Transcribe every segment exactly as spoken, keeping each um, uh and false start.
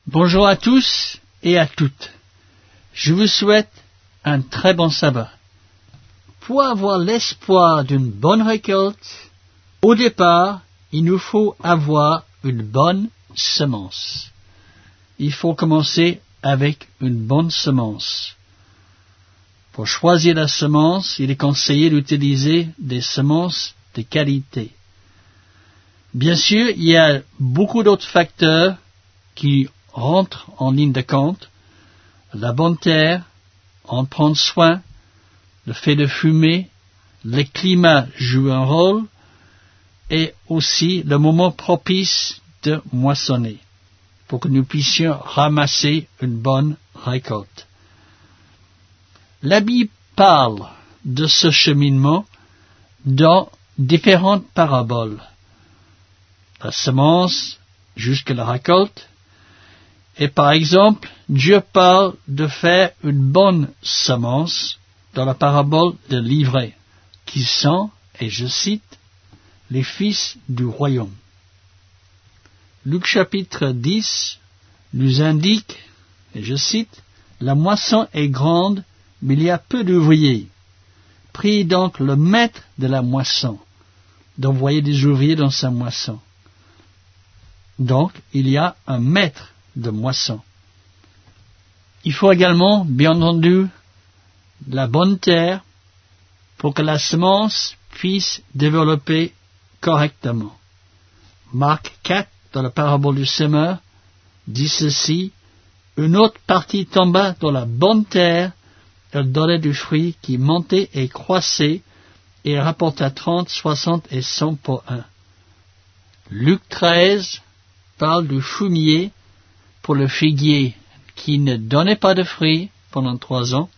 Bonjour à tous et à toutes. Je vous souhaite un très bon sabbat. Pour avoir l'espoir d'une bonne récolte, au départ, il nous faut avoir une bonne semence. Il faut commencer avec une bonne semence. Pour choisir la semence, il est conseillé d'utiliser des semences de qualité. Bien sûr, il y a beaucoup d'autres facteurs qui rentrent en ligne de compte. La bonne terre, en prendre soin, le fait de fumer, le climat joue un rôle, et aussi le moment propice de moissonner, pour que nous puissions ramasser une bonne récolte. La Bible parle de ce cheminement dans différentes paraboles. La semence jusqu'à la récolte. Et par exemple, Dieu parle de faire une bonne semence dans la parabole de l'ivraie, qui sont, et je cite, les fils du royaume. Luc chapitre dix nous indique, et je cite, la moisson est grande, mais il y a peu d'ouvriers. Priez donc le maître de la moisson d'envoyer des ouvriers dans sa moisson. Donc, il y a un maître de moisson. Il faut également, bien entendu, la bonne terre pour que la semence puisse développer correctement. Marc quatre, dans la parabole du semeur, dit ceci, une autre partie tomba dans la bonne terre, elle donnait du fruit qui montait et croissait, et elle rapporta trente, soixante et cent pour un. Luc treize parle du fumier pour le figuier qui ne donnait pas de fruits pendant trois ans.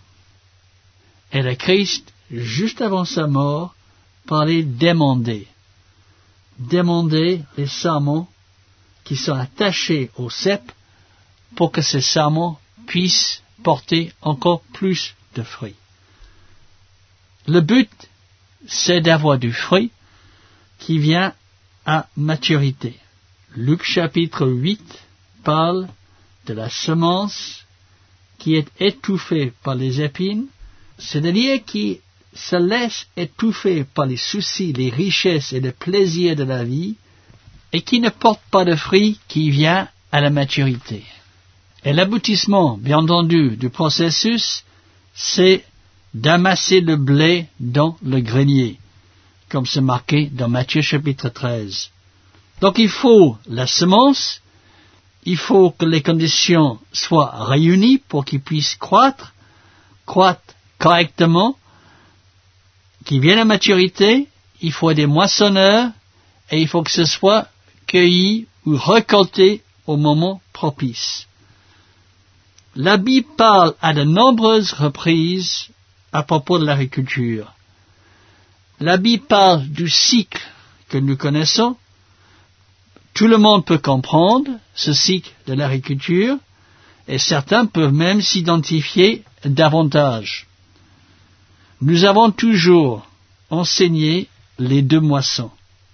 Et le Christ, juste avant sa mort, parlait d'émonder. D'émonder les sarments qui sont attachés au cep pour que ces sarments puissent porter encore plus de fruits. Le but, c'est d'avoir du fruit qui vient à maturité. Luc chapitre huit parle de la semence qui est étouffée par les épines, c'est-à-dire qui se laisse étouffer par les soucis, les richesses et les plaisirs de la vie, et qui ne porte pas de fruits qui vient à la maturité. Et l'aboutissement, bien entendu, du processus, c'est d'amasser le blé dans le grenier, comme c'est marqué dans Matthieu chapitre treize. Donc il faut la semence, il faut que les conditions soient réunies pour qu'ils puissent croître, croître correctement, qu'ils viennent à maturité, il faut des moissonneurs, et il faut que ce soit cueilli ou récolté au moment propice. La Bible parle à de nombreuses reprises à propos de l'agriculture. La Bible parle du cycle que nous connaissons. Tout le monde peut comprendre ce cycle de l'agriculture, et certains peuvent même s'identifier davantage. Nous avons toujours enseigné les deux moissons.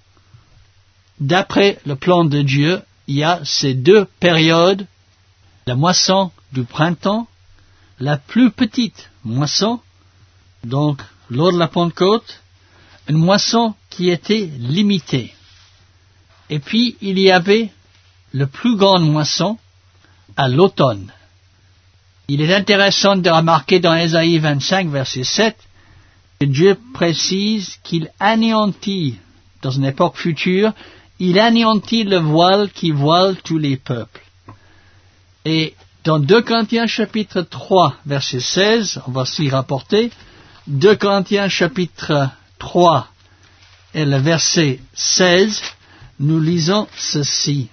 D'après le plan de Dieu, il y a ces deux périodes, la moisson du printemps, la plus petite moisson, donc lors de la Pentecôte, une moisson qui était limitée. Et puis, il y avait le plus grande moisson à l'automne. Il est intéressant de remarquer dans Ésaïe vingt-cinq, verset sept, que Dieu précise qu'il anéantit, dans une époque future, il anéantit le voile qui voile tous les peuples. Et dans deux Corinthiens chapitre trois, verset seize, on va s'y rapporter, deux Corinthiens chapitre trois et le verset seize, nous lisons ceci.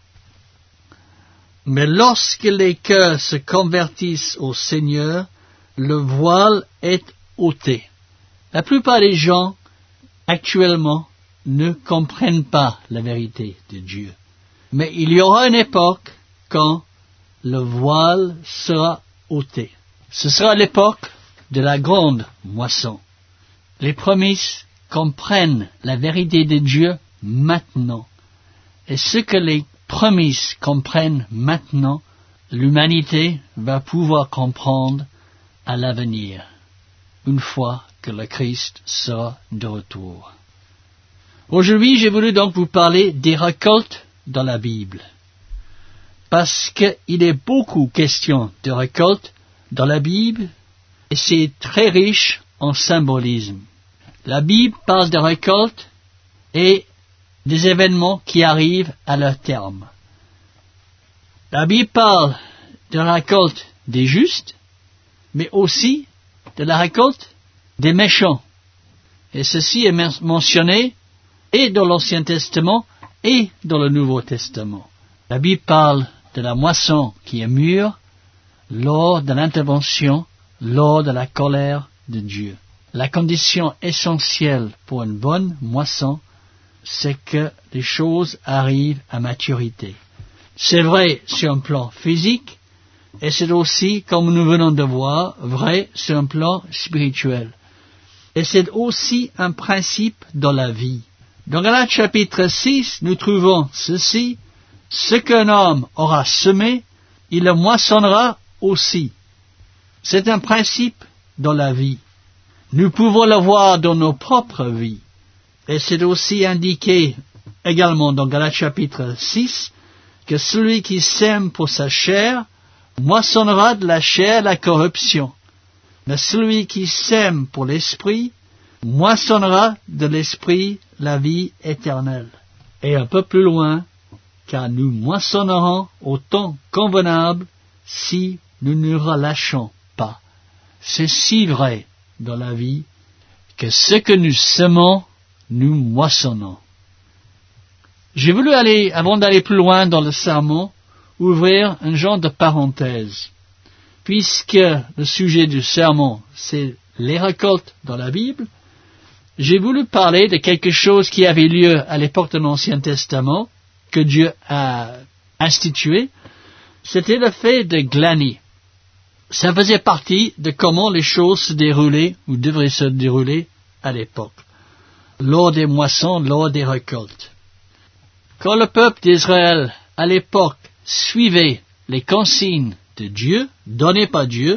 Mais lorsque les cœurs se convertissent au Seigneur, le voile est ôté. La plupart des gens, actuellement, ne comprennent pas la vérité de Dieu. Mais il y aura une époque quand le voile sera ôté. Ce sera l'époque de la grande moisson. Les promesses comprennent la vérité de Dieu maintenant. Et ce que les promesses comprennent maintenant l'humanité va pouvoir comprendre à l'avenir, une fois que le Christ sera de retour. Aujourd'hui, j'ai voulu donc vous parler des récoltes dans la Bible, parce qu'il est beaucoup question de récoltes dans la Bible, et c'est très riche en symbolisme. La Bible parle de récoltes et des événements qui arrivent à leur terme. La Bible parle de la récolte des justes, mais aussi de la récolte des méchants. Et ceci est mentionné et dans l'Ancien Testament et dans le Nouveau Testament. La Bible parle de la moisson qui est mûre lors de l'intervention, lors de la colère de Dieu. La condition essentielle pour une bonne moisson, c'est que les choses arrivent à maturité. C'est vrai sur un plan physique, et c'est aussi, comme nous venons de voir, vrai sur un plan spirituel. Et c'est aussi un principe dans la vie. Dans Galates chapitre six, nous trouvons ceci: ce qu'un homme aura semé, il le moissonnera aussi. C'est un principe dans la vie. Nous pouvons le voir dans nos propres vies. Et c'est aussi indiqué également dans Galates chapitre six que celui qui sème pour sa chair moissonnera de la chair la corruption. Mais celui qui sème pour l'esprit moissonnera de l'esprit la vie éternelle. Et un peu plus loin, car nous moissonnerons au temps convenable si nous ne relâchons pas. C'est si vrai dans la vie que ce que nous semons, nous moissonnons. J'ai voulu aller, avant d'aller plus loin dans le sermon, ouvrir un genre de parenthèse. Puisque le sujet du sermon, c'est les récoltes dans la Bible, j'ai voulu parler de quelque chose qui avait lieu à l'époque de l'Ancien Testament, que Dieu a institué. C'était le fait de glaner. Ça faisait partie de comment les choses se déroulaient, ou devraient se dérouler à l'époque, lors des moissons, lors des récoltes. Quand le peuple d'Israël, à l'époque, suivait les consignes de Dieu, données par Dieu,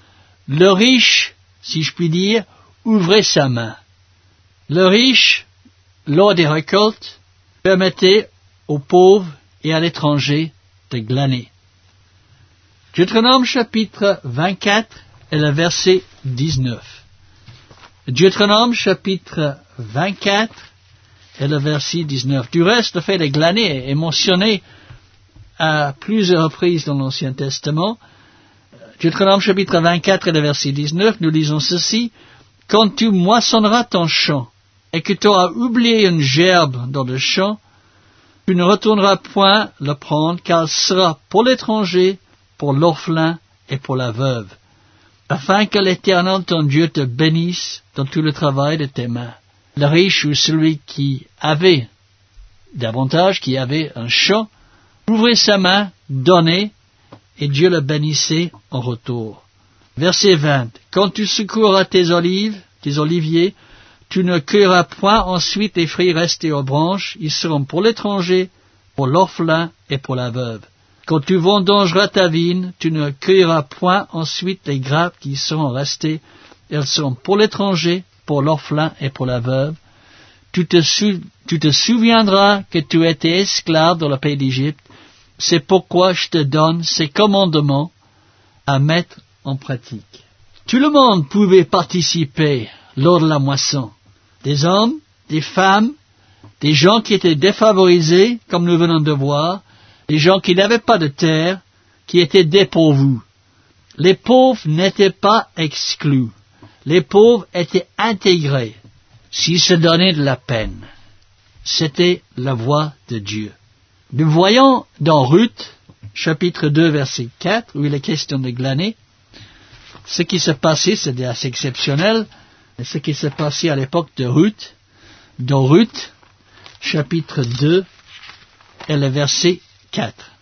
le riche, si je puis dire, ouvrait sa main. Le riche, lors des récoltes, permettait aux pauvres et à l'étranger de glaner. Deutéronome chapitre vingt-quatre et le verset dix-neuf. Deutéronome chapitre vingt-quatre et le verset dix-neuf. Du reste, le fait de glaner est mentionné à plusieurs reprises dans l'Ancien Testament. Deutéronome chapitre vingt-quatre et le verset dix-neuf, nous lisons ceci: quand tu moissonneras ton champ et que tu auras oublié une gerbe dans le champ, tu ne retourneras point le prendre, car ce sera pour l'étranger, pour l'orphelin et pour la veuve, afin que l'Éternel ton Dieu te bénisse dans tout le travail de tes mains. Le riche ou celui qui avait davantage, qui avait un champ, ouvrait sa main, donnait, et Dieu le bénissait en retour. Verset vingt. Quand tu secoueras tes olives, tes oliviers, tu ne cueilleras point ensuite les fruits restés aux branches, ils seront pour l'étranger, pour l'orphelin et pour la veuve. Quand tu vendangeras ta vigne, tu ne cueilleras point ensuite les grappes qui seront restées, elles seront pour l'étranger, pour l'orphelin et pour la veuve. Tu te, sou- tu te souviendras que tu étais esclave dans le pays d'Égypte. C'est pourquoi je te donne ces commandements à mettre en pratique. Tout le monde pouvait participer lors de la moisson. Des hommes, des femmes, des gens qui étaient défavorisés, comme nous venons de voir, des gens qui n'avaient pas de terre, qui étaient dépourvus. Les pauvres n'étaient pas exclus. Les pauvres étaient intégrés, s'ils se donnaient de la peine. C'était la voie de Dieu. Nous voyons dans Ruth, chapitre deux, verset quatre, où il est question de glaner, ce qui s'est passé, c'est assez exceptionnel, ce qui s'est passé à l'époque de Ruth, dans Ruth, chapitre deux, et le verset quatre.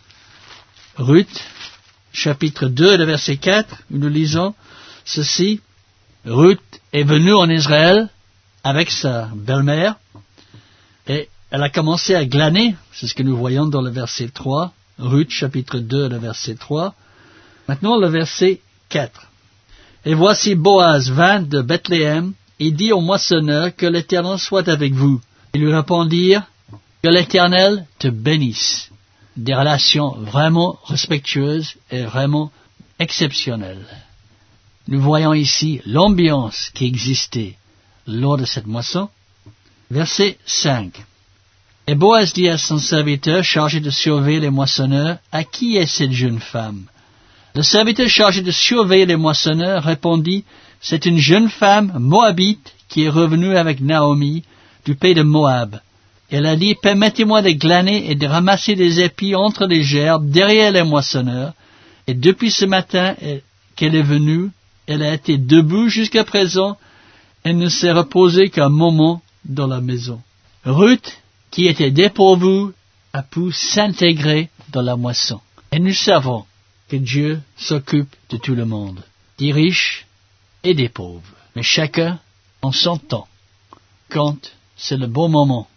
Ruth, chapitre deux, et le verset quatre, où nous lisons ceci: Ruth est venue en Israël avec sa belle-mère, et elle a commencé à glaner, c'est ce que nous voyons dans le verset trois, Ruth chapitre deux, le verset trois. Maintenant le verset quatre. Et voici Boaz vint de Bethléem et dit au moissonneur que l'Éternel soit avec vous. Ils lui répondirent que l'Éternel te bénisse. Des relations vraiment respectueuses et vraiment exceptionnelles. Nous voyons ici l'ambiance qui existait lors de cette moisson. Verset cinq. Et Boaz dit à son serviteur chargé de surveiller les moissonneurs, « À qui est cette jeune femme ?» Le serviteur chargé de surveiller les moissonneurs répondit, « C'est une jeune femme moabite qui est revenue avec Naomi du pays de Moab. Elle a dit, « Permettez-moi de glaner et de ramasser des épis entre les gerbes derrière les moissonneurs. » Et depuis ce matin qu'elle est venue, elle a été debout jusqu'à présent. Elle ne s'est reposée qu'un moment dans la maison. Ruth, qui était dépourvue, a pu s'intégrer dans la moisson. Et nous savons que Dieu s'occupe de tout le monde, des riches et des pauvres. Mais chacun en son temps, quand c'est le bon moment.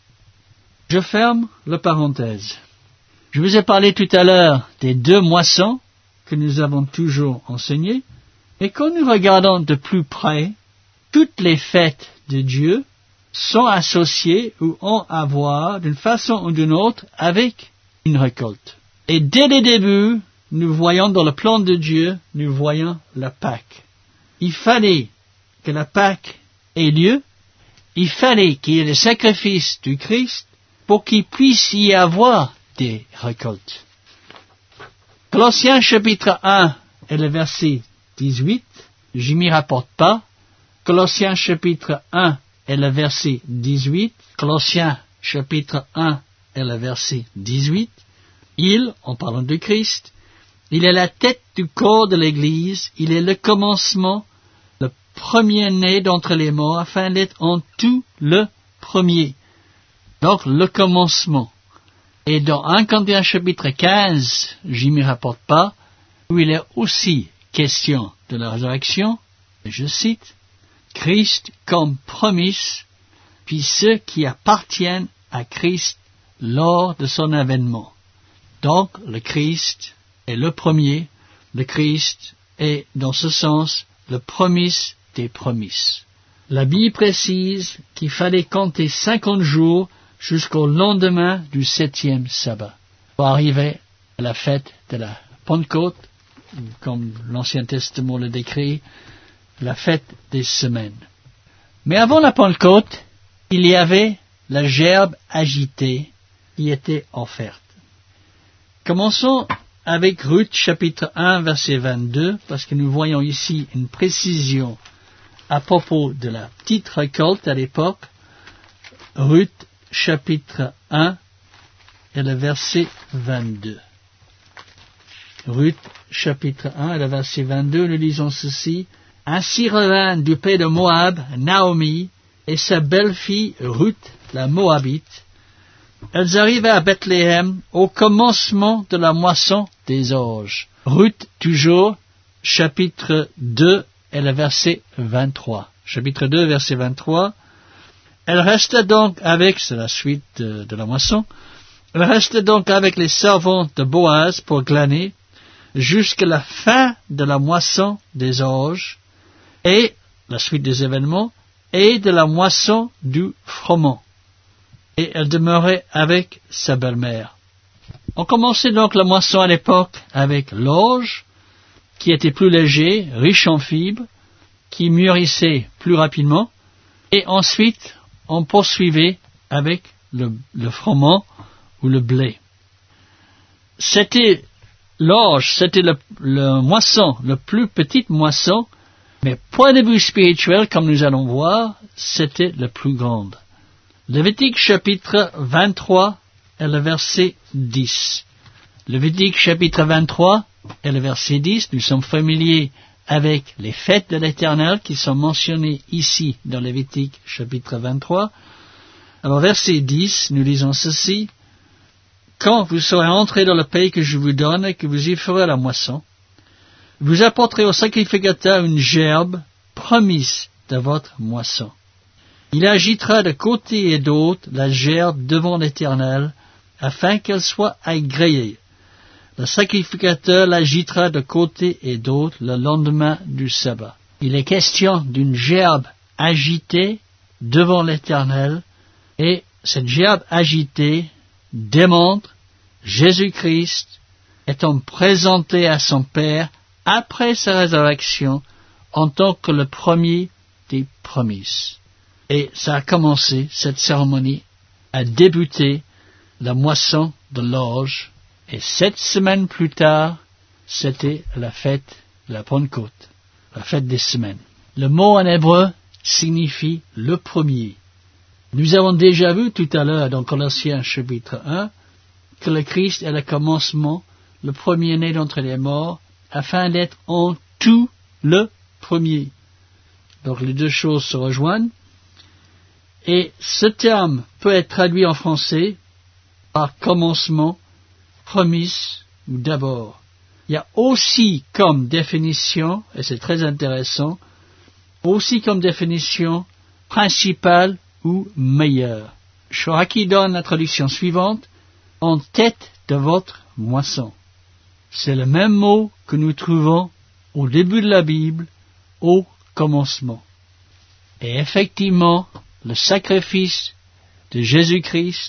Je ferme la parenthèse. Je vous ai parlé tout à l'heure des deux moissons que nous avons toujours enseignées. Et quand nous regardons de plus près, toutes les fêtes de Dieu sont associées ou ont à voir d'une façon ou d'une autre avec une récolte. Et dès le début, nous voyons dans le plan de Dieu, nous voyons la Pâque. Il fallait que la Pâque ait lieu, il fallait qu'il y ait le sacrifice du Christ pour qu'il puisse y avoir des récoltes. Colossiens chapitre un et le verset dix-huit, je m'y rapporte pas. Colossiens chapitre un et le verset dix-huit. Colossiens chapitre un et le verset dix-huit. Il, en parlant de Christ, il est la tête du corps de l'Église, il est le commencement, le premier-né d'entre les morts, afin d'être en tout le premier. Donc, le commencement. Et dans premier Corinthiens chapitre quinze, j'y m'y rapporte pas, où il est aussi question de la résurrection, je cite, « Christ comme promise, puis ceux qui appartiennent à Christ lors de son avènement. » Donc, le Christ est le premier, le Christ est, dans ce sens, le promis des promises. La Bible précise qu'il fallait compter cinquante jours jusqu'au lendemain du septième sabbat, pour arriver à la fête de la Pentecôte, comme l'Ancien Testament le décrit, la fête des semaines. Mais avant la Pentecôte, il y avait la gerbe agitée qui était offerte. Commençons avec Ruth chapitre un verset vingt-deux, parce que nous voyons ici une précision à propos de la petite récolte à l'époque. Ruth chapitre un et le verset vingt-deux. Ruth chapitre un et le verset vingt-deux, nous lisons ceci. « Ainsi revint du pays de Moab Naomi et sa belle-fille Ruth, la Moabite. Elles arrivaient à Bethléem au commencement de la moisson des orges. » Ruth, toujours, chapitre deux et le verset vingt-trois. Chapitre deux, verset vingt-trois. Elle restait donc avec, c'est la suite de, de la moisson, elle restait donc avec les servantes de Boaz pour glaner jusqu'à la fin de la moisson des orges et, la suite des événements, et de la moisson du froment. Et elle demeurait avec sa belle-mère. On commençait donc la moisson à l'époque avec l'orge, qui était plus léger, riche en fibres, qui mûrissait plus rapidement, et ensuite on poursuivait avec le, le froment ou le blé. C'était l'orge, c'était le, le moisson, le plus petite moisson, mais point de vue spirituel, comme nous allons voir, c'était la plus grande. Lévitique chapitre vingt-trois et le verset dix. Lévitique chapitre vingt-trois et le verset dix, nous sommes familiers avec les fêtes de l'Éternel qui sont mentionnées ici dans Lévitique chapitre vingt-trois. Alors verset dix, nous lisons ceci. « Quand vous serez entrés dans le pays que je vous donne et que vous y ferez la moisson, vous apporterez au sacrificateur une gerbe promise de votre moisson. Il agitera de côté et d'autre la gerbe devant l'Éternel, afin qu'elle soit agréée. le sacrificateur l'agitera de côté et d'autre le lendemain du sabbat. Il est question d'une gerbe agitée devant l'Éternel, et cette gerbe agitée démontre Jésus-Christ étant présenté à son Père après sa résurrection en tant que le premier des prémices. Et ça a commencé, cette cérémonie a débuté la moisson de l'orge, et sept semaines plus tard, c'était la fête de la Pentecôte, la fête des semaines. Le mot en hébreu signifie le premier. Nous avons déjà vu tout à l'heure dans Colossiens chapitre un que le Christ est le commencement, le premier-né d'entre les morts, afin d'être en tout le premier. Donc les deux choses se rejoignent. Et ce terme peut être traduit en français par commencement, prémisse ou d'abord. Il y a aussi comme définition, et c'est très intéressant, aussi comme définition principale ou meilleure. Shoraki donne la traduction suivante, en tête de votre moisson. C'est le même mot que nous trouvons au début de la Bible, au commencement. Et effectivement, le sacrifice de Jésus-Christ,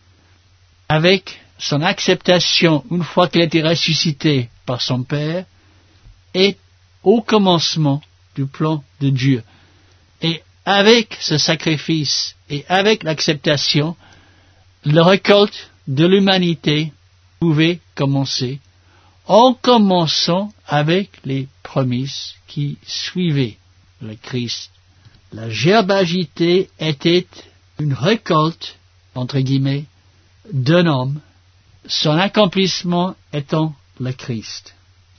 avec son acceptation une fois qu'il a été ressuscité par son Père, est au commencement du plan de Dieu. Et avec ce sacrifice et avec l'acceptation, la récolte de l'humanité pouvait commencer, en commençant avec les promesses qui suivaient le Christ. La gerbe agitée était une récolte, entre guillemets, d'un homme, son accomplissement étant le Christ.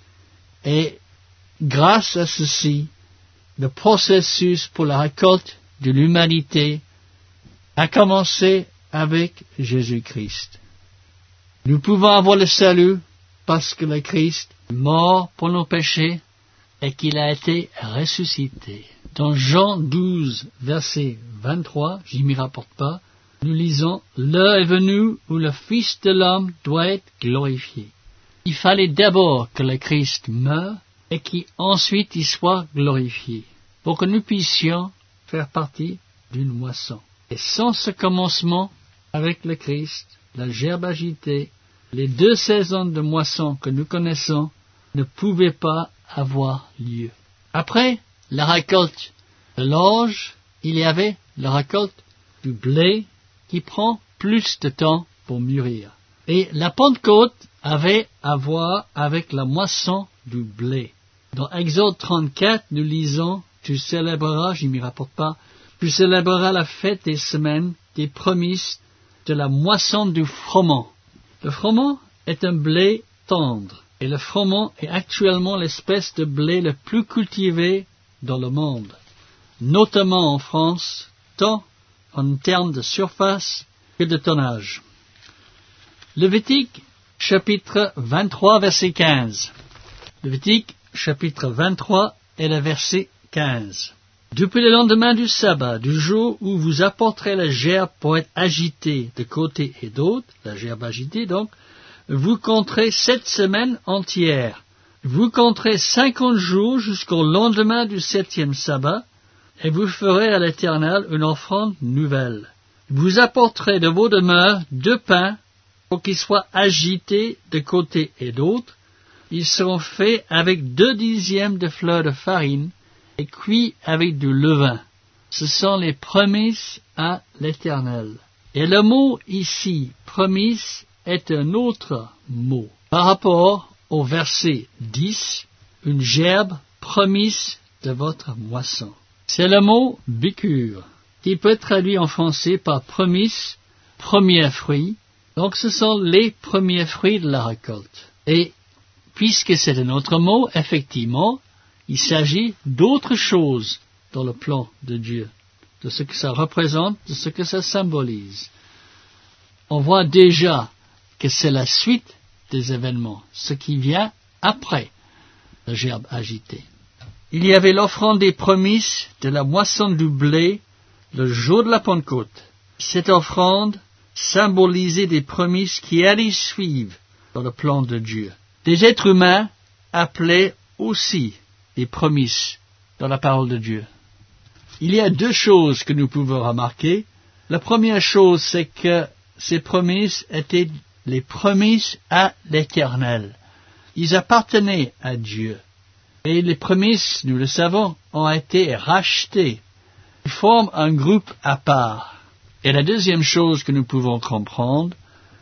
Et grâce à ceci, le processus pour la récolte de l'humanité a commencé avec Jésus-Christ. Nous pouvons avoir le salut parce que le Christ est mort pour nos péchés et qu'il a été ressuscité. Dans Jean douze, verset vingt-trois, je m'y rapporte pas, nous lisons « L'heure est venue où le Fils de l'homme doit être glorifié ». Il fallait d'abord que le Christ meure et qu'ensuite il soit glorifié, pour que nous puissions faire partie d'une moisson. Et sans ce commencement avec le Christ, la gerbe agitée, les deux saisons de moisson que nous connaissons ne pouvaient pas avoir lieu. Après la récolte de l'orge, il y avait la récolte du blé qui prend plus de temps pour mûrir. Et la Pentecôte avait à voir avec la moisson du blé. Dans Exode trente-quatre, nous lisons « Tu célébreras, je ne m'y rapporte pas, tu célébreras la fête des semaines, des prémices de la moisson du froment. » Le froment est un blé tendre, et le froment est actuellement l'espèce de blé le plus cultivé dans le monde, notamment en France, tant en termes de surface que de tonnage. Lévitique, chapitre vingt-trois, verset quinze. Lévitique, chapitre vingt-trois, et le verset quinze. Depuis le lendemain du sabbat, du jour où vous apporterez la gerbe pour être agitée de côté et d'autre, la gerbe agitée donc, vous compterez sept semaines entières. Vous compterez cinquante jours jusqu'au lendemain du septième sabbat, et vous ferez à l'Éternel une offrande nouvelle. Vous apporterez de vos demeures deux pains pour qu'ils soient agités de côté et d'autre. Ils seront faits avec deux dixièmes de fleur de farine et cuits avec du levain. Ce sont les prémices à l'Éternel. Et le mot ici, prémices, est un autre mot. Par rapport au verset dix, une gerbe prémisse de votre moisson. C'est le mot bicure, qui peut être traduit en français par prémisse, premier fruit. Donc ce sont les premiers fruits de la récolte. Et puisque c'est un autre mot, effectivement, il s'agit d'autre chose dans le plan de Dieu, de ce que ça représente, de ce que ça symbolise. On voit déjà que c'est la suite des événements, ce qui vient après la gerbe agitée. Il y avait l'offrande des prémices de la moisson du blé le jour de la Pentecôte. Cette offrande symbolisait des prémices qui allaient suivre dans le plan de Dieu. Des êtres humains appelés aussi des promesses dans la parole de Dieu. Il y a deux choses que nous pouvons remarquer. La première chose, c'est que ces promesses étaient les promesses à l'Éternel. Ils appartenaient à Dieu. Et les promesses, nous le savons, ont été rachetées. Ils forment un groupe à part. Et la deuxième chose que nous pouvons comprendre,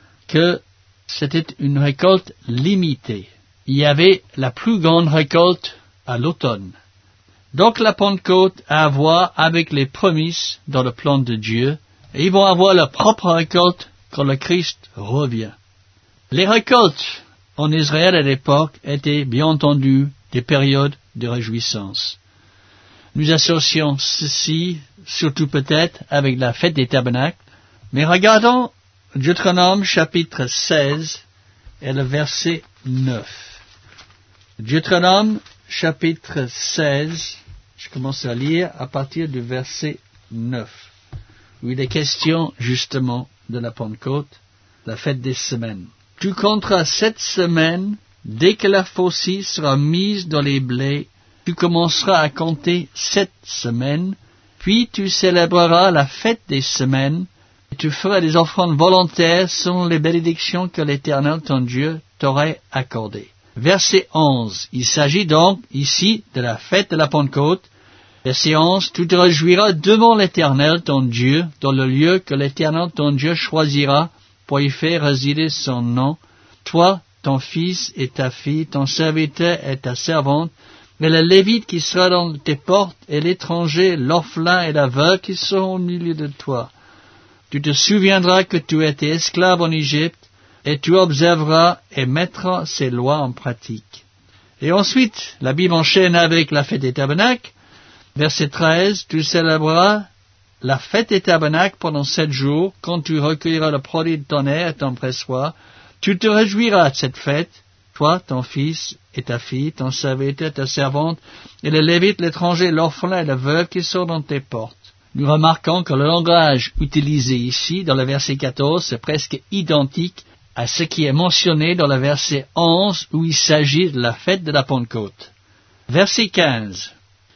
que c'était une récolte limitée. Il y avait la plus grande récolte à l'automne. Donc la Pentecôte a à voir avec les promesses dans le plan de Dieu, et ils vont avoir leur propre récolte quand le Christ revient. Les récoltes en Israël à l'époque étaient bien entendu des périodes de réjouissance. Nous associons ceci, surtout peut-être, avec la fête des tabernacles, mais regardons Deutéronome chapitre seize et le verset neuf. Deutéronome chapitre seize, je commence à lire à partir du verset neuf, où il est question justement de la Pentecôte, la fête des semaines. Tu compteras sept semaines, dès que la faucille sera mise dans les blés, tu commenceras à compter sept semaines, puis tu célébreras la fête des semaines, et tu feras des offrandes volontaires selon les bénédictions que l'Éternel ton Dieu t'aurait accordées. Verset onze. Il s'agit donc ici de la fête de la Pentecôte. Verset onze. Tu te réjouiras devant l'Éternel ton Dieu, dans le lieu que l'Éternel ton Dieu choisira pour y faire résider son nom, toi, ton fils et ta fille, ton serviteur et ta servante, mais le Lévite qui sera dans tes portes, et l'étranger, l'orphelin et la veuve qui seront au milieu de toi. Tu te souviendras que tu étais esclave en Égypte, et tu observeras et mettras ces lois en pratique. Et ensuite, la Bible enchaîne avec la fête des tabernacles. Verset treize, tu célébreras la fête des tabernacles pendant sept jours, quand tu recueilleras le produit de ton air et ton pressoir. Tu te réjouiras de cette fête, toi, ton fils et ta fille, ton serviteur, ta servante, et le Lévite, l'étranger, l'orphelin et la veuve qui sont dans tes portes. Nous remarquons que le langage utilisé ici, dans le verset quatorze, est presque identique à ce qui est mentionné dans le verset onze, où il s'agit de la fête de la Pentecôte. Verset quinze.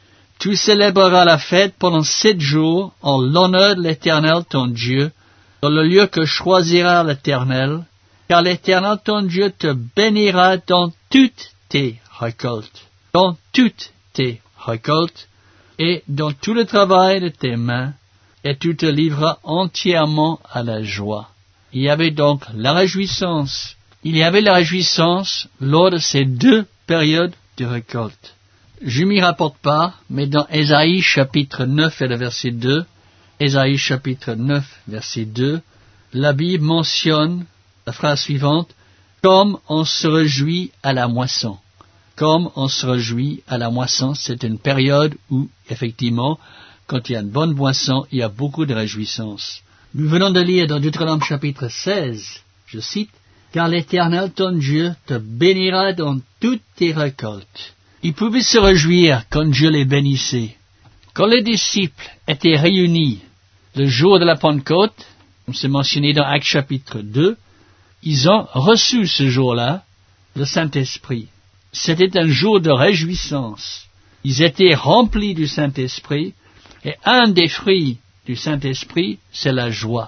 Tu célébreras la fête pendant sept jours en l'honneur de l'Éternel ton Dieu, dans le lieu que choisira l'Éternel, car l'Éternel ton Dieu te bénira dans toutes tes récoltes, dans toutes tes récoltes, et dans tout le travail de tes mains, et tu te livreras entièrement à la joie. Il y avait donc la réjouissance. Il y avait la réjouissance lors de ces deux périodes de récolte. Je m'y rapporte pas, mais dans Ésaïe chapitre neuf et le verset deux, Ésaïe chapitre neuf, verset deux, la Bible mentionne la phrase suivante, « Comme on se réjouit à la moisson ». Comme on se réjouit à la moisson, c'est une période où, effectivement, quand il y a une bonne moisson, il y a beaucoup de réjouissance. Nous venons de lire dans Deutéronome chapitre seize, je cite, « Car l'Éternel ton Dieu te bénira dans toutes tes récoltes. » Ils pouvaient se réjouir quand Dieu les bénissait. Quand les disciples étaient réunis le jour de la Pentecôte, comme c'est mentionné dans Actes chapitre deux, ils ont reçu ce jour-là le Saint-Esprit. C'était un jour de réjouissance. Ils étaient remplis du Saint-Esprit, et un des fruits du Saint-Esprit, c'est la joie.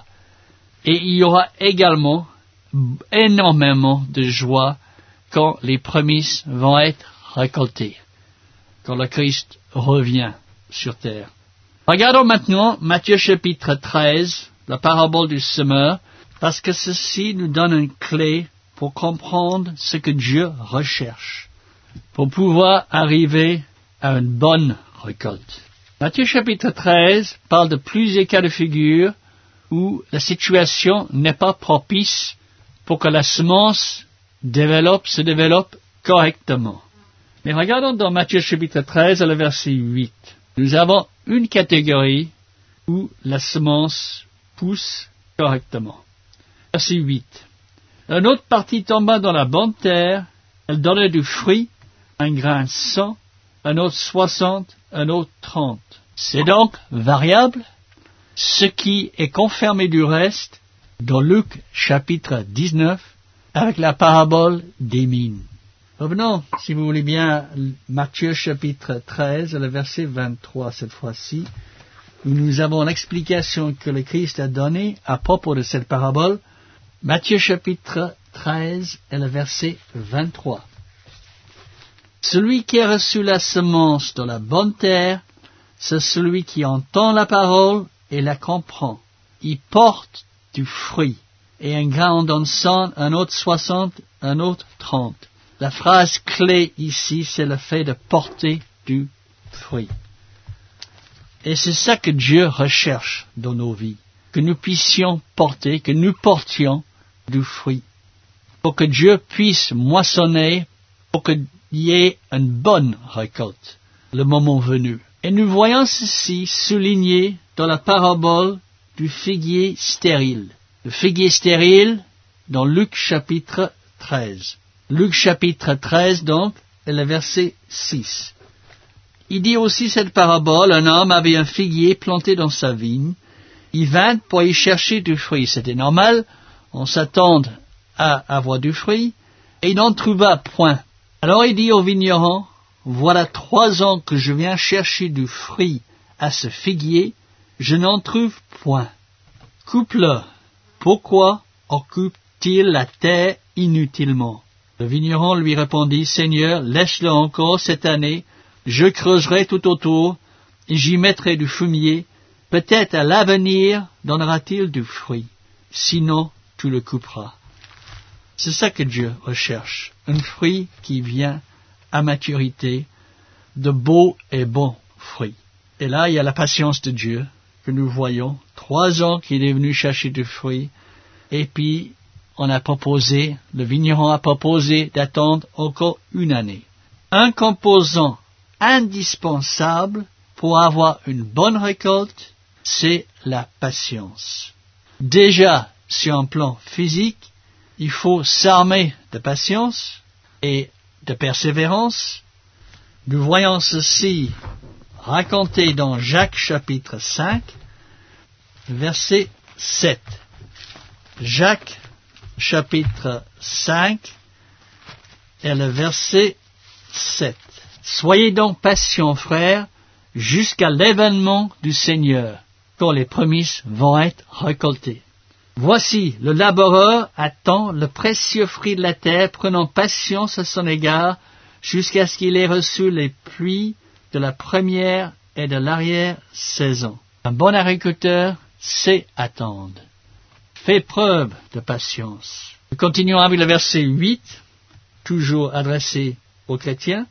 Et il y aura également énormément de joie quand les prémices vont être récoltées, quand le Christ revient sur terre. Regardons maintenant Matthieu chapitre treize, la parabole du semeur, parce que ceci nous donne une clé pour comprendre ce que Dieu recherche, pour pouvoir arriver à une bonne récolte. Matthieu chapitre treize parle de plusieurs cas de figure où la situation n'est pas propice pour que la semence développe, se développe correctement. Mais regardons dans Matthieu chapitre treize, le verset huit. Nous avons une catégorie où la semence pousse correctement. Verset huit. Une autre partie tomba dans la bonne terre, elle donnait du fruit, un grain cent, un autre soixante, un autre trente. C'est donc variable, ce qui est confirmé du reste dans Luc chapitre dix-neuf, avec la parabole des mines. Revenons, si vous voulez bien, Matthieu chapitre treize, le verset vingt-trois cette fois-ci, où nous avons l'explication que le Christ a donnée à propos de cette parabole. Matthieu chapitre treize et le verset vingt-trois. Celui qui a reçu la semence dans la bonne terre, c'est celui qui entend la parole et la comprend. Il porte du fruit, et un grain en donne cent, un autre soixante, un autre trente. La phrase clé ici, c'est le fait de porter du fruit. Et c'est ça que Dieu recherche dans nos vies, que nous puissions porter, que nous portions du fruit, pour que Dieu puisse moissonner, pour qu'il y ait une bonne récolte, le moment venu. Et nous voyons ceci souligné dans la parabole du figuier stérile. Le figuier stérile dans Luc chapitre treize. Luc chapitre treize, donc, et le verset six. Il dit aussi cette parabole, un homme avait un figuier planté dans sa vigne. Il vint pour y chercher du fruit. C'était normal, on s'attend à avoir du fruit, et il n'en trouva point. Alors il dit au vigneron, voilà trois ans que je viens chercher du fruit à ce figuier, je n'en trouve point. Coupe-le. Pourquoi occupe-t-il la terre inutilement? Le vigneron lui répondit, Seigneur, laisse-le encore cette année, je creuserai tout autour, et j'y mettrai du fumier, peut-être à l'avenir donnera-t-il du fruit, sinon tu le couperas. C'est ça que Dieu recherche, un fruit qui vient à maturité, de beaux et bons fruits. Et là, il y a la patience de Dieu que nous voyons, trois ans qu'il est venu chercher du fruit, et puis on a proposé, le vigneron a proposé d'attendre encore une année. Un composant indispensable pour avoir une bonne récolte, c'est la patience. Déjà, sur un plan physique, il faut s'armer de patience et de persévérance. Nous voyons ceci raconté dans Jacques chapitre cinq, verset sept. Jacques chapitre cinq et le verset sept. Soyez donc patients, frères, jusqu'à l'événement du Seigneur, quand les prémices vont être récoltées. Voici, le laboureur attend le précieux fruit de la terre, prenant patience à son égard, jusqu'à ce qu'il ait reçu les pluies de la première et de l'arrière-saison. Un bon agriculteur sait attendre. Fait preuve de patience. Nous continuons avec le verset huit, toujours adressé aux chrétiens.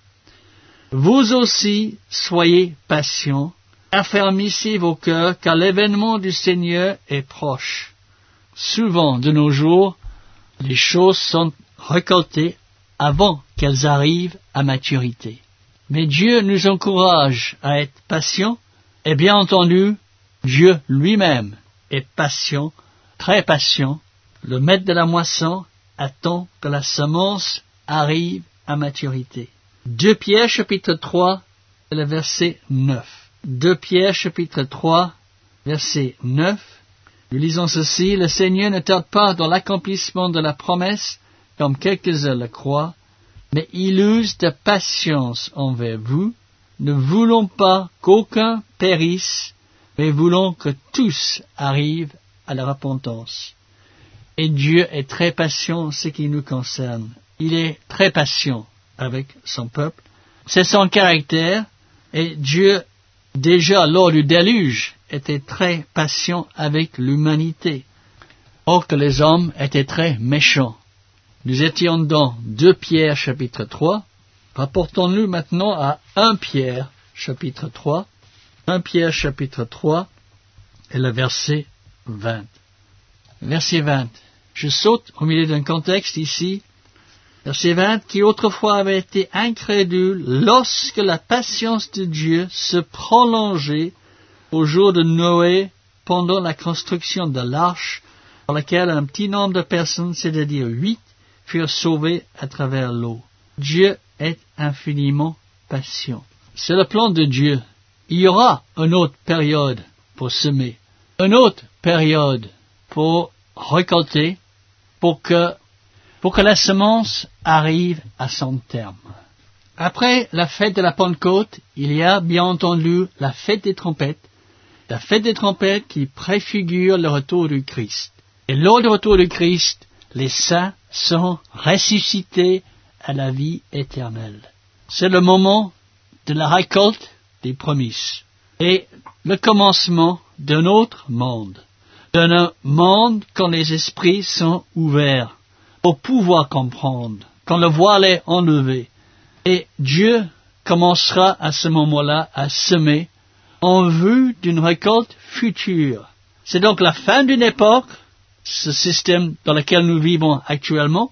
Vous aussi, soyez patients, affermissez vos cœurs, car l'événement du Seigneur est proche. Souvent, de nos jours, les choses sont récoltées avant qu'elles arrivent à maturité. Mais Dieu nous encourage à être patients, et bien entendu, Dieu lui-même est patient, très patient. Le maître de la moisson attend que la semence arrive à maturité. deux Pierre chapitre trois, le verset neuf. deux Pierre chapitre trois, verset neuf. Nous lisons ceci, le Seigneur ne tarde pas dans l'accomplissement de la promesse, comme quelques-uns le croient, mais il use de patience envers vous, ne voulons pas qu'aucun périsse, mais voulons que tous arrivent à la repentance. Et Dieu est très patient en ce qui nous concerne. Il est très patient avec son peuple. C'est son caractère, et Dieu, déjà lors du déluge, était très patient avec l'humanité. Or que les hommes étaient très méchants. Nous étions dans deux Pierre chapitre trois. Rapportons-nous maintenant à un Pierre chapitre trois. un Pierre chapitre trois et le verset vingt. Verset vingt. Je saute au milieu d'un contexte ici. Verset vingt, qui autrefois avait été incrédule lorsque la patience de Dieu se prolongeait au jour de Noé pendant la construction de l'arche, par laquelle un petit nombre de personnes, c'est-à-dire huit, furent sauvées à travers l'eau. Dieu est infiniment patient. C'est le plan de Dieu. Il y aura une autre période pour semer, une autre période pour récolter, pour que pour que la semence arrive à son terme. Après la fête de la Pentecôte, il y a bien entendu la fête des trompettes, la fête des trompettes qui préfigure le retour du Christ. Et lors du retour du Christ, les saints sont ressuscités à la vie éternelle. C'est le moment de la récolte des promesses et le commencement d'un autre monde, d'un monde quand les esprits sont ouverts pour pouvoir comprendre, quand le voile est enlevé. Et Dieu commencera à ce moment-là à semer en vue d'une récolte future. C'est donc la fin d'une époque, ce système dans lequel nous vivons actuellement,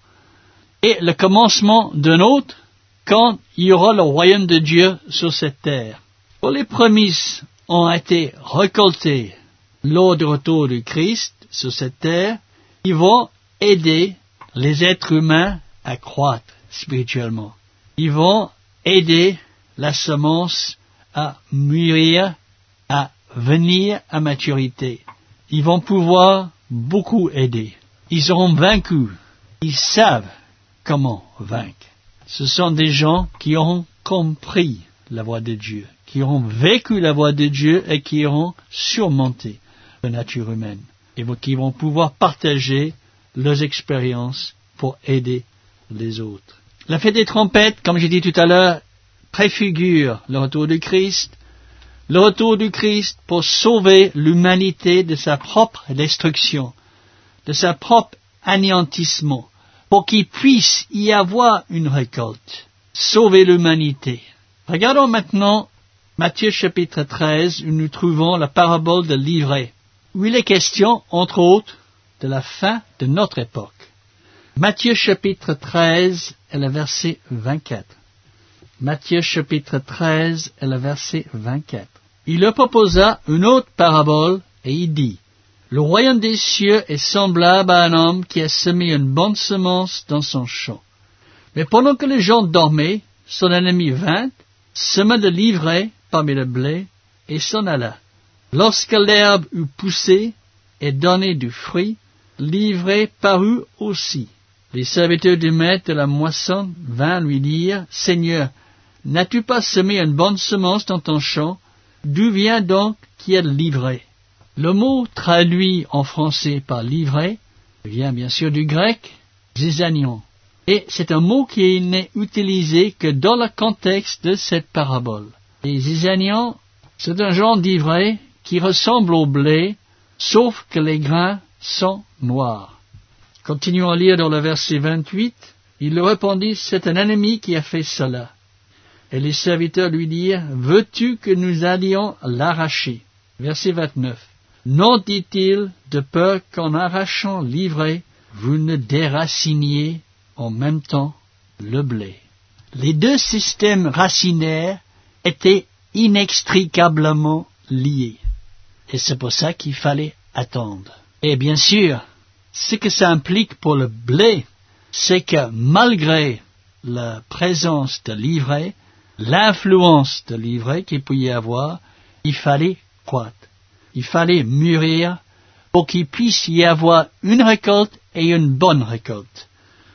et le commencement d'un autre quand il y aura le royaume de Dieu sur cette terre. Quand les promesses ont été récoltées lors du retour du Christ sur cette terre, ils vont aider les êtres humains à croître spirituellement. Ils vont aider la semence à mûrir, à venir à maturité. Ils vont pouvoir beaucoup aider. Ils auront vaincu. Ils savent comment vaincre. Ce sont des gens qui auront compris la voie de Dieu, qui auront vécu la voie de Dieu et qui auront surmonté la nature humaine et qui vont pouvoir partager leurs expériences pour aider les autres. La fête des trompettes, comme j'ai dit tout à l'heure, préfigure le retour du Christ, le retour du Christ pour sauver l'humanité de sa propre destruction, de sa propre anéantissement, pour qu'il puisse y avoir une récolte, sauver l'humanité. Regardons maintenant Matthieu chapitre treize, où nous trouvons la parabole de l'ivraie, où il est question, entre autres, de la fin de notre époque. Matthieu chapitre treize et le verset vingt-quatre. Matthieu chapitre treize et le verset vingt-quatre. Il leur proposa une autre parabole et il dit: Le royaume des cieux est semblable à un homme qui a semé une bonne semence dans son champ. Mais pendant que les gens dormaient, son ennemi vint, sema de l'ivraie parmi le blé et s'en alla. Lorsque l'herbe eut poussé et donné du fruit, l'ivraie parut aussi. Les serviteurs du maître de la moisson vinrent lui dire: Seigneur, n'as-tu pas semé une bonne semence dans ton champ? D'où vient donc qu'il y a de l'ivraie? Le mot traduit en français par l'ivraie vient bien sûr du grec zizanion. Et c'est un mot qui n'est utilisé que dans le contexte de cette parabole. Les zizanions, c'est un genre d'ivraie qui ressemble au blé, sauf que les grains sont noirs. Continuons à lire dans le verset vingt-huit. Il leur répondit: C'est un ennemi qui a fait cela. Et les serviteurs lui dirent: Veux-tu que nous allions l'arracher? Verset vingt-neuf. Non, dit-il, de peur qu'en arrachant l'ivraie, vous ne déraciniez en même temps le blé. Les deux systèmes racinaires étaient inextricablement liés. Et c'est pour ça qu'il fallait attendre. Et bien sûr, ce que ça implique pour le blé, c'est que malgré la présence de l'ivraie, l'influence de l'ivraie qu'il pouvait y avoir, il fallait croître. Il fallait mûrir pour qu'il puisse y avoir une récolte et une bonne récolte.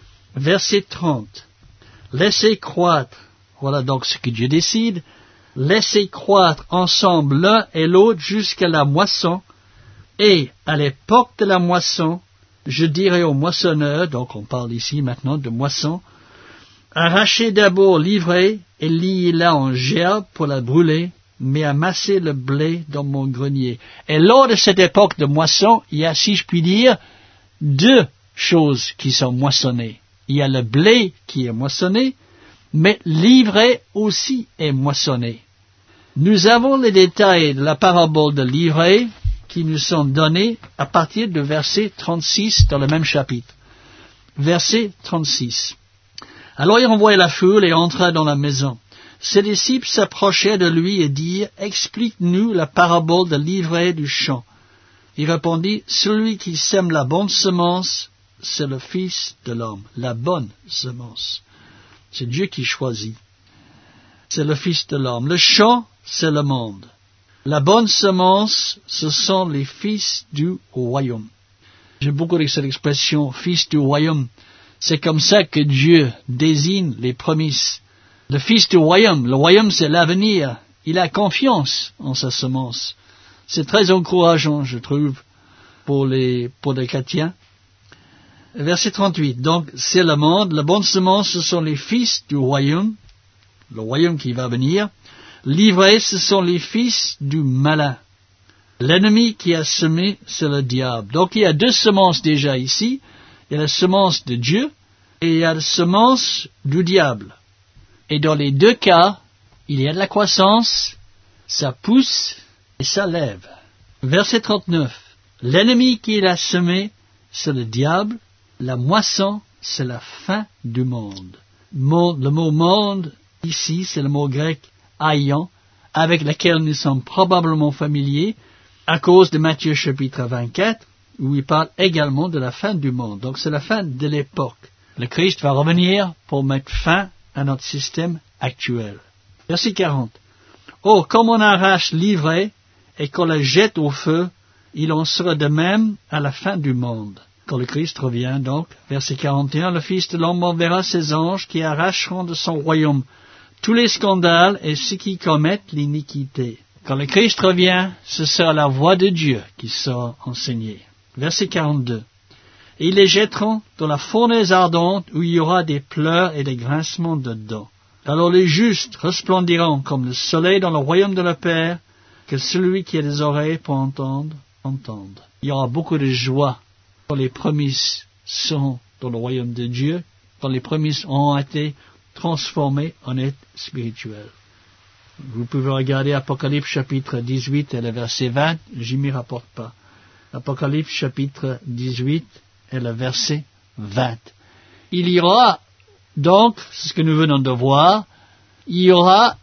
Verset trente. Laissez croître, voilà donc ce que Dieu décide, laissez croître ensemble l'un et l'autre jusqu'à la moisson, et à l'époque de la moisson, je dirai au moissonneur, donc on parle ici maintenant de moisson, arrachez d'abord l'ivraie et liez-la en gerbe pour la brûler, mais amassez le blé dans mon grenier. Et lors de cette époque de moisson, il y a, si je puis dire, deux choses qui sont moissonnées. Il y a le blé qui est moissonné, mais l'ivraie aussi est moissonnée. Nous avons les détails de la parabole de l'ivraie qui nous sont donnés à partir du verset trente-six dans le même chapitre. Verset trente-six. Alors il renvoya la foule et entra dans la maison. Ses disciples s'approchèrent de lui et dirent: Explique-nous la parabole de l'ivraie du champ. Il répondit: Celui qui sème la bonne semence, c'est le Fils de l'homme. La bonne semence. C'est Dieu qui choisit. C'est le Fils de l'homme. Le champ, c'est le monde. La bonne semence, ce sont les fils du royaume. J'aime beaucoup cette expression, fils du royaume. C'est comme ça que Dieu désigne les prémices. Le fils du royaume, le royaume c'est l'avenir. Il a confiance en sa semence. C'est très encourageant, je trouve, pour les, pour les chrétiens. Verset trente-huit. Donc, c'est le monde. La bonne semence, ce sont les fils du royaume, le royaume qui va venir. L'ivrée, ce sont les fils du malin. L'ennemi qui a semé, c'est le diable. Donc, il y a deux semences déjà ici. Il y a la semence de Dieu et il y a la semence du diable. Et dans les deux cas, il y a de la croissance, ça pousse et ça lève. Verset trente-neuf. L'ennemi qui l'a semé, c'est le diable. La moisson, c'est la fin du monde. Le mot monde, ici, c'est le mot grec aion, avec lequel nous sommes probablement familiers à cause de Matthieu chapitre vingt-quatre, où il parle également de la fin du monde. Donc c'est la fin de l'époque. Le Christ va revenir pour mettre fin à notre système actuel. Verset quarante. Oh, comme on arrache l'ivraie et qu'on la jette au feu, il en sera de même à la fin du monde. Quand le Christ revient, donc, verset quarante et un, le Fils de l'homme enverra ses anges qui arracheront de son royaume tous les scandales et ceux qui commettent l'iniquité. Quand le Christ revient, ce sera la voix de Dieu qui sera enseignée. Verset quarante-deux. Et ils les jetteront dans la fournaise ardente où il y aura des pleurs et des grincements de dents. Alors les justes resplendiront comme le soleil dans le royaume de leur Père, que celui qui a des oreilles pour entendre, entende. Il y aura beaucoup de joie quand les prémices sont dans le royaume de Dieu, quand les prémices ont été transformées en êtres spirituels. Vous pouvez regarder Apocalypse chapitre dix-huit et le verset vingt, j'y m'y rapporte pas. Apocalypse chapitre dix-huit et le verset vingt. Il y aura donc, c'est ce que nous venons de voir, il y aura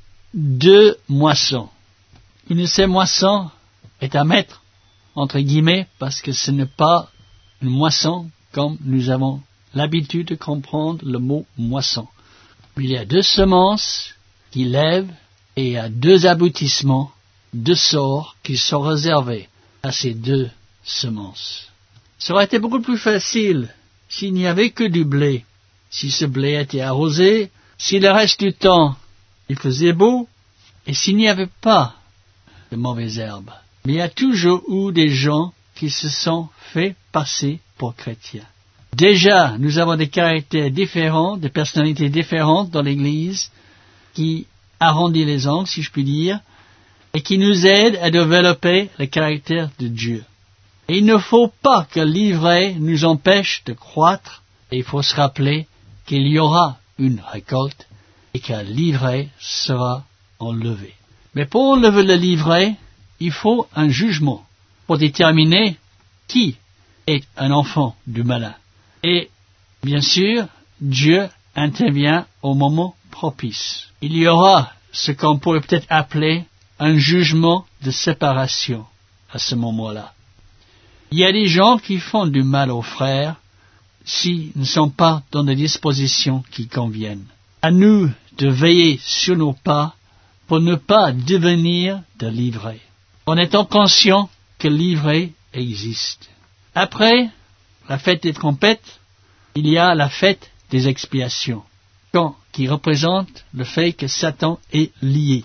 deux moissons. Une de ces moissons est à mettre entre guillemets, parce que ce n'est pas une moisson comme nous avons l'habitude de comprendre le mot moisson. Il y a deux semences qui lèvent et il y a deux aboutissements, deux sorts qui sont réservés à ces deux semences. Ça aurait été beaucoup plus facile s'il n'y avait que du blé, si ce blé était arrosé, si le reste du temps il faisait beau, et s'il n'y avait pas de mauvaises herbes. Mais il y a toujours eu des gens qui se sont fait passer pour chrétiens. Déjà, nous avons des caractères différents, des personnalités différentes dans l'Église, qui arrondit les angles, si je puis dire, et qui nous aident à développer le caractère de Dieu. Et il ne faut pas que l'ivraie nous empêche de croître, et il faut se rappeler qu'il y aura une récolte, et que l'ivraie sera enlevée. Mais pour enlever le livret, il faut un jugement pour déterminer qui est un enfant du malin. Et, bien sûr, Dieu intervient au moment propice. Il y aura ce qu'on pourrait peut-être appeler un jugement de séparation à ce moment-là. Il y a des gens qui font du mal aux frères s'ils ne sont pas dans des dispositions qui conviennent. À nous de veiller sur nos pas pour ne pas devenir de l'ivraie, en étant conscient que l'ivraie existe. Après la fête des trompettes, il y a la fête des expiations, quand, qui représente le fait que Satan est lié.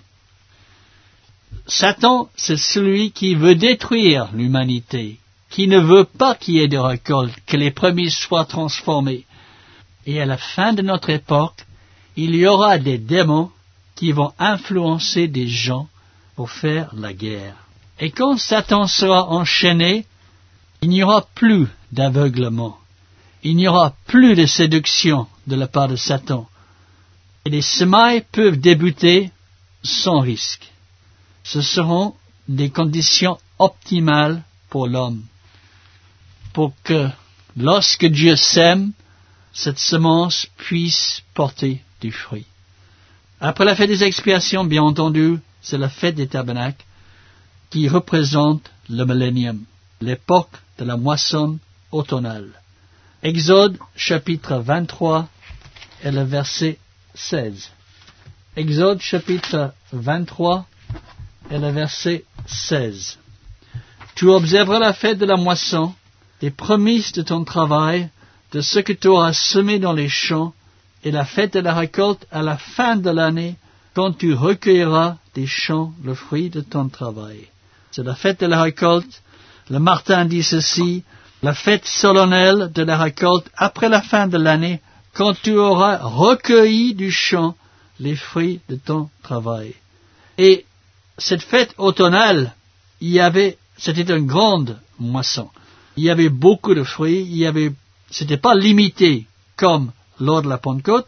Satan, c'est celui qui veut détruire l'humanité, qui ne veut pas qu'il y ait de récolte, que les prémices soient transformées. Et à la fin de notre époque, il y aura des démons qui vont influencer des gens pour faire la guerre. Et quand Satan sera enchaîné, il n'y aura plus d'aveuglement. Il n'y aura plus de séduction de la part de Satan. Et les semailles peuvent débuter sans risque. Ce seront des conditions optimales pour l'homme, pour que, lorsque Dieu sème, cette semence puisse porter du fruit. Après la fête des expiations, bien entendu, c'est la fête des tabernacles qui représente le millénium, l'époque de la moisson automnale. Exode chapitre vingt-trois et le verset seize. Exode chapitre vingt-trois et le verset seize. Tu observeras la fête de la moisson, des prémices de ton travail, de ce que tu auras semé dans les champs, et la fête de la récolte à la fin de l'année, quand tu recueilleras des champs le fruit de ton travail. C'est la fête de la récolte. Le Martin dit ceci, la fête solennelle de la récolte après la fin de l'année, quand tu auras recueilli du champ les fruits de ton travail. Et cette fête automnale, il y avait, c'était une grande moisson. Il y avait beaucoup de fruits, il y avait, c'était pas limité comme lors de la Pentecôte,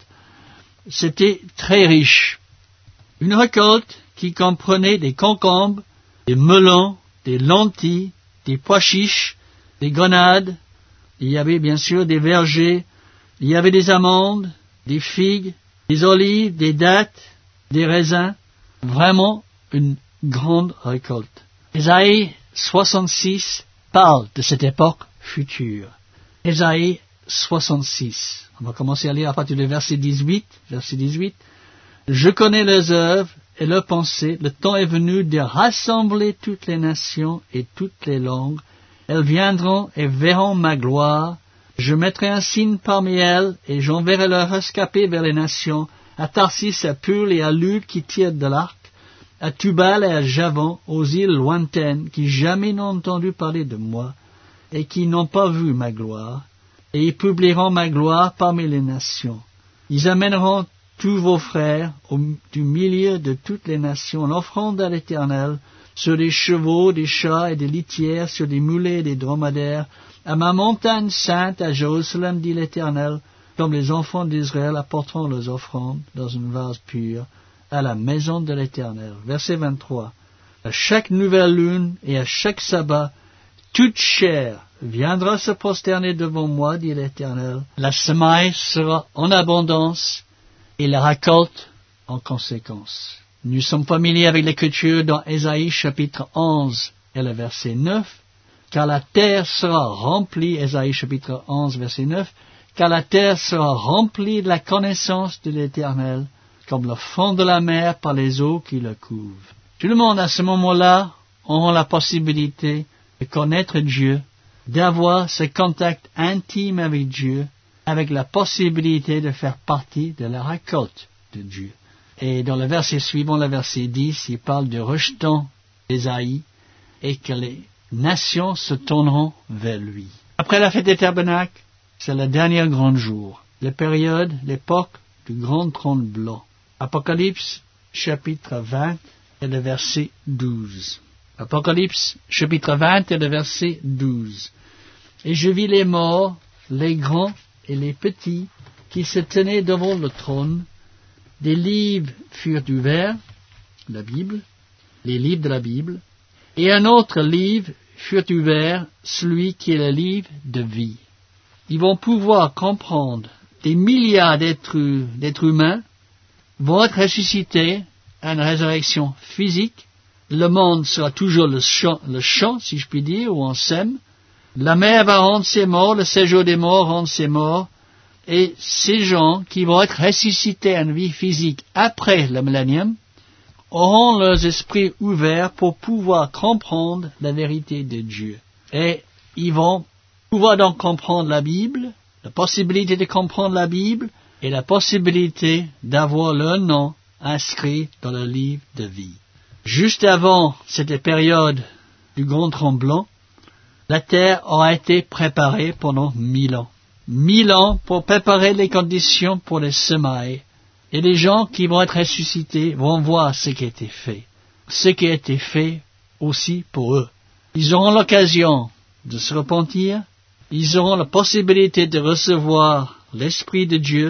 c'était très riche. Une récolte qui comprenait des concombres, des melons, des lentilles, des pois chiches, des grenades, il y avait bien sûr des vergers, il y avait des amandes, des figues, des olives, des dattes, des raisins, vraiment une grande récolte. Ésaïe soixante-six parle de cette époque future. Ésaïe soixante-six. On va commencer à lire à partir du verset dix-huit. Verset dix-huit. Je connais leurs œuvres et leurs pensées. Le temps est venu de rassembler toutes les nations et toutes les langues. Elles viendront et verront ma gloire. Je mettrai un signe parmi elles et j'enverrai leurs rescapés vers les nations, à Tarsis, à Pul et à Lud qui tirent de l'arc, à Tubal et à Javan, aux îles lointaines qui jamais n'ont entendu parler de moi et qui n'ont pas vu ma gloire. Et ils publieront ma gloire parmi les nations. Ils amèneront tous vos frères au, du milieu de toutes les nations en offrande à l'Éternel, sur des chevaux, des chats et des litières, sur des mulets et des dromadaires, à ma montagne sainte, à Jérusalem, dit l'Éternel, comme les enfants d'Israël apporteront leurs offrandes dans une vase pure, à la maison de l'Éternel. Verset vingt-trois. À chaque nouvelle lune et à chaque sabbat, toute chair viendra se prosterner devant moi, dit l'Éternel. La semaille sera en abondance et la récolte en conséquence. Nous sommes familiers avec l'écriture dans Ésaïe chapitre onze et le verset neuf. Car la terre sera remplie, Ésaïe chapitre onze verset neuf, car la terre sera remplie de la connaissance de l'Éternel, comme le fond de la mer par les eaux qui le couvrent. Tout le monde à ce moment-là aura la possibilité de connaître Dieu, d'avoir ce contact intime avec Dieu, avec la possibilité de faire partie de la récolte de Dieu. Et dans le verset suivant, le verset dix, il parle de rejetant Ésaïe et que les nations se tourneront vers lui. Après la fête des tabernacles, c'est le dernier grand jour, la période, l'époque du grand trône blanc. Apocalypse chapitre vingt et le verset douze. Apocalypse chapitre vingt et le verset douze. Et je vis les morts, les grands et les petits, qui se tenaient devant le trône. Des livres furent ouverts, la Bible, les livres de la Bible, et un autre livre fut ouvert, celui qui est le livre de vie. Ils vont pouvoir comprendre des milliards d'êtres, d'êtres humains vont être ressuscités à une résurrection physique. Le monde sera toujours le champ, le champ, si je puis dire, où on sème. La mer va rendre ses morts, le séjour des morts rendre ses morts. Et ces gens qui vont être ressuscités à une vie physique après le millénium auront leurs esprits ouverts pour pouvoir comprendre la vérité de Dieu. Et ils vont pouvoir donc comprendre la Bible, la possibilité de comprendre la Bible et la possibilité d'avoir leur nom inscrit dans le livre de vie. Juste avant cette période du grand trône blanc, la terre aura été préparée pendant mille ans. Mille ans pour préparer les conditions pour les semailles. Et les gens qui vont être ressuscités vont voir ce qui a été fait. Ce qui a été fait aussi pour eux. Ils auront l'occasion de se repentir. Ils auront la possibilité de recevoir l'Esprit de Dieu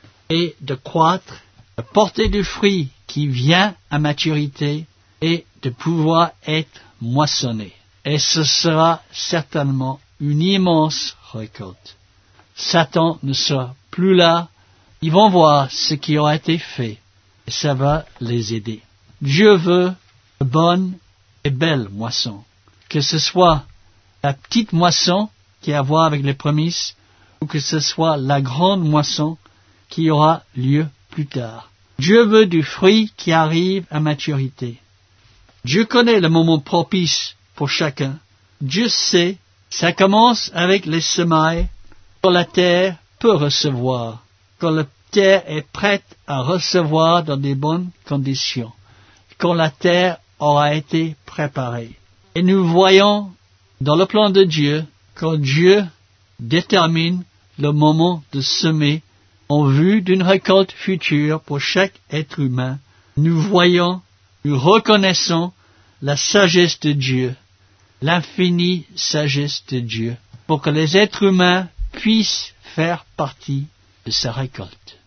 et de croître, de porter du fruit qui vient à maturité et de pouvoir être moissonné. Et ce sera certainement une immense récolte. Satan ne sera plus là. Ils vont voir ce qui aura été fait et ça va les aider. Dieu veut de bonnes et belles moissons. Que ce soit la petite moisson qui a à voir avec les prémices ou que ce soit la grande moisson qui aura lieu plus tard. Dieu veut du fruit qui arrive à maturité. Dieu connaît le moment propice pour chacun. Dieu sait, ça commence avec les semailles quand la terre peut recevoir, quand la terre est prête à recevoir dans des bonnes conditions, quand la terre aura été préparée. Et nous voyons dans le plan de Dieu, quand Dieu détermine le moment de semer en vue d'une récolte future pour chaque être humain, nous voyons, nous reconnaissons la sagesse de Dieu, l'infinie sagesse de Dieu, pour que les êtres humains puissent faire partie de sa récolte.